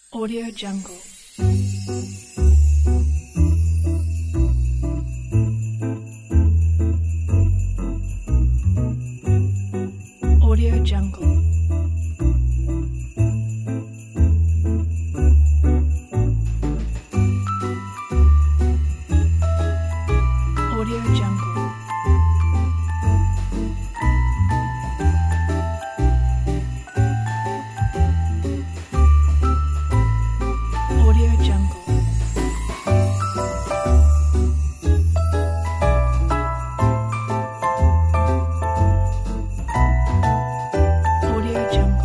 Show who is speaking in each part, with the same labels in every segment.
Speaker 1: Audio Jungle. Audio Jungle. Audio Jungle. Audio Jungle. Audio Jungle.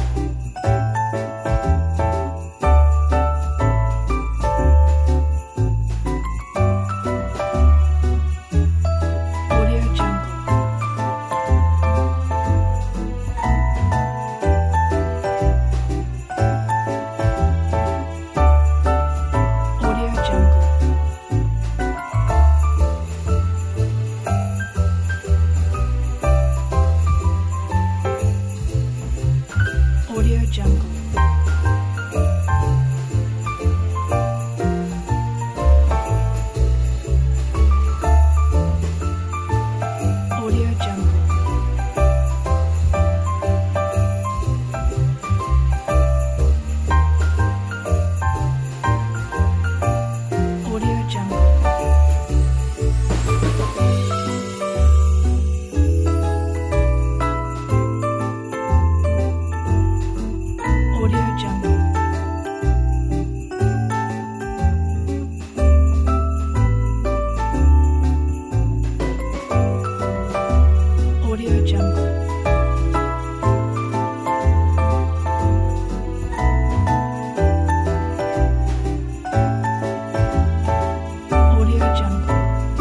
Speaker 1: Audio Jungle. Audio Jungle. Audio Jungle. Audio Jungle. Audio Jungle. Audio Jungle. Audio Jungle. Audio Jungle.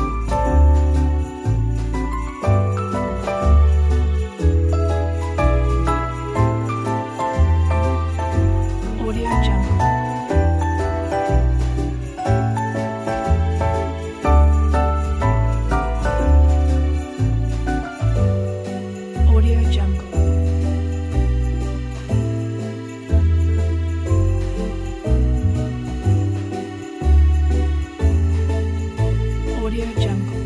Speaker 1: Audio Jungle. Audio Jungle. Audio Jungle.